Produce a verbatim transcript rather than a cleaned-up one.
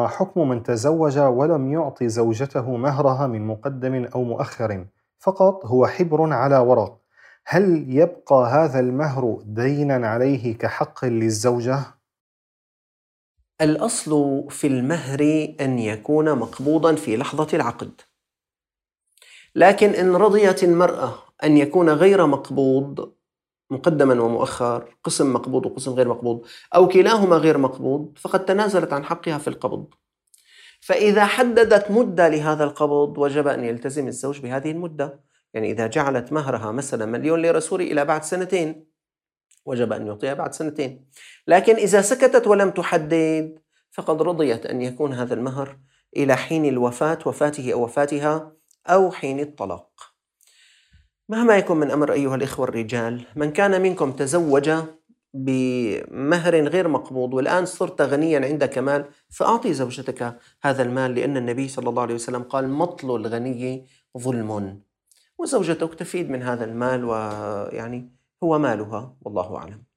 ما حكم من تزوج ولم يعطي زوجته مهرها من مقدم أو مؤخر، فقط هو حبر على ورق؟ هل يبقى هذا المهر دينا عليه كحق للزوجة؟ الأصل في المهر أن يكون مقبوضاً في لحظة العقد، لكن إن رضيت المرأة أن يكون غير مقبوض مقدماً ومؤخر، قسم مقبوض وقسم غير مقبوض، أو كلاهما غير مقبوض، فقد تنازلت عن حقها في القبض. فإذا حددت مدة لهذا القبض وجب أن يلتزم الزوج بهذه المدة. يعني إذا جعلت مهرها مثلا مليون ليرة سوري إلى بعد سنتين، وجب أن يعطيها بعد سنتين. لكن إذا سكتت ولم تحدد، فقد رضيت أن يكون هذا المهر إلى حين الوفاة، وفاته أو وفاتها، أو حين الطلاق. مهما يكن من أمر أيها الإخوة الرجال، من كان منكم تزوج بمهر غير مقبوض والآن صرت غنيا عندك مال، فأعطي زوجتك هذا المال، لأن النبي صلى الله عليه وسلم قال: مطل الغني ظلم. وزوجتك تفيد من هذا المال، ويعني هو مالها، والله أعلم.